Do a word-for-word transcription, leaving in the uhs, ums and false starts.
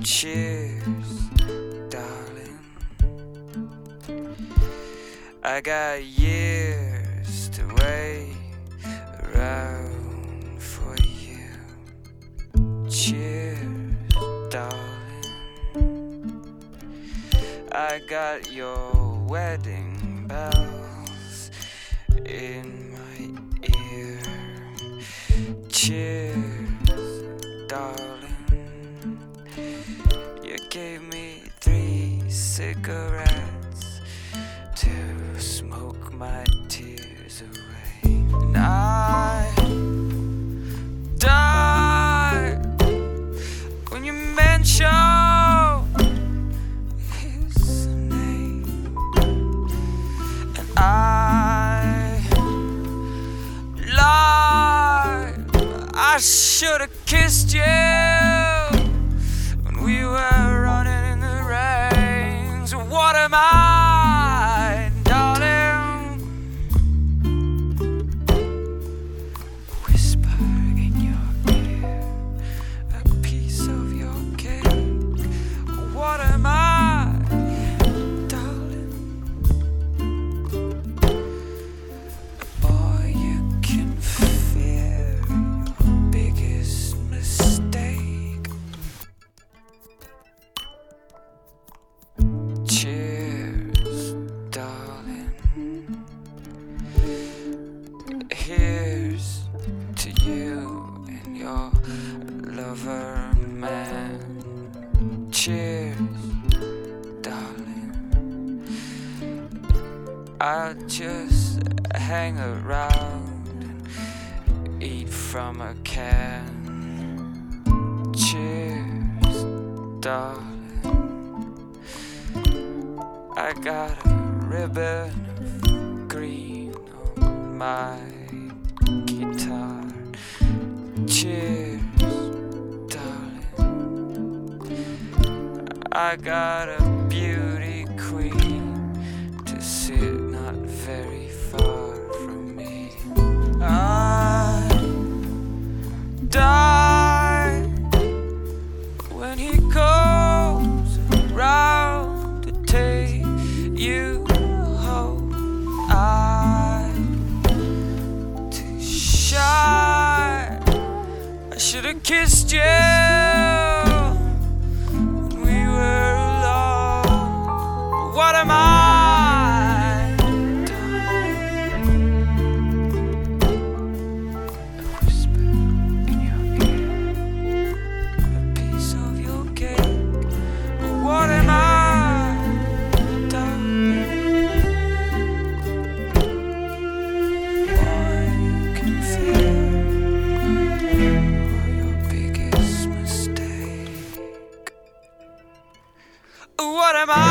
Cheers, darling. I got years to wait around for you. Cheers, darling. I got your wedding bells in my ear. Cheers, darling. You gave me three cigarettes to smoke my tears away. And I died when you mentioned his name. And I lied, I should have kissed you when we were running in the rain. So what am I, darling? Whisper in your ear a piece of your cake. What am I, darling? A boy you can fear, your biggest mistake. Cheers, darling. Here's to you and your lover man. Cheers, darling. I'll just hang around and eat from a can. Cheers, darling. I got a ribbon of green on my guitar. Cheers, darling. I got a beauty queen to sit not very far from me. I die when he goes around to take you home. I'm too shy. I should have kissed you when we were alone. What am I, darling? A whisper in your ear, a piece of your cake. What am I, darling? Boy, you can fear your biggest mistake. What am I?